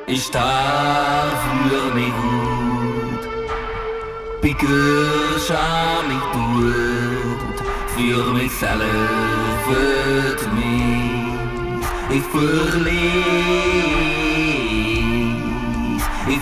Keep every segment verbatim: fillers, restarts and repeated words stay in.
Ich sta für mich gut, picke scham mich tut, für mich selbst mich. Ich verlies, ich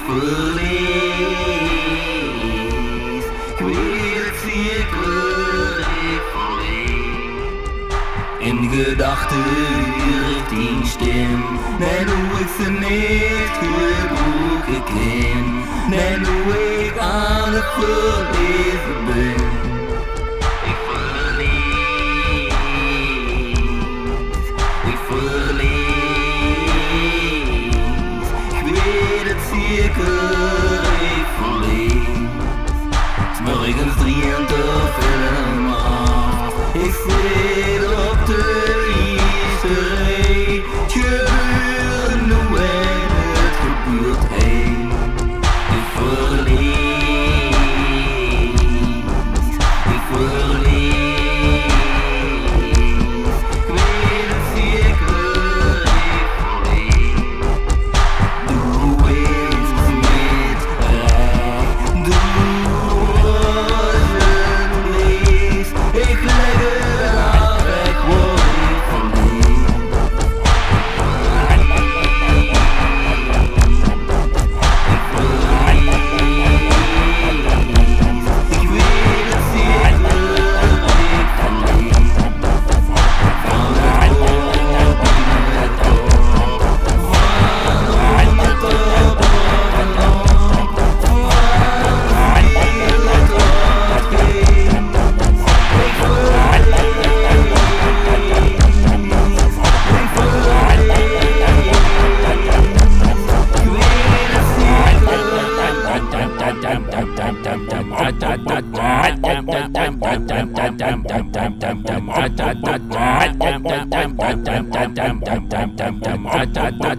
verlies, ich will Zirkel, ich verlies. In Gedachten hört die Stimme, denn du ich sie nicht gebrochen kenn, denn du ich alle verlesen bin. Ich verlies, ich verlies, ich will den Zirkel, ich verlies. Morgens drehen der Film auf, ich seh auf der Isterei, gebühren nur wenn es gebührt, hey. Ich verlies, ich verlies, ich will den Zirkel, ich verlies. Du bist mit recht, du Rosenblies, ich lege auf weg, wo ich verlies. Ich verlies, ich will den Zirkel, ich verlies. Von der Tod, der Tod, von der Tod,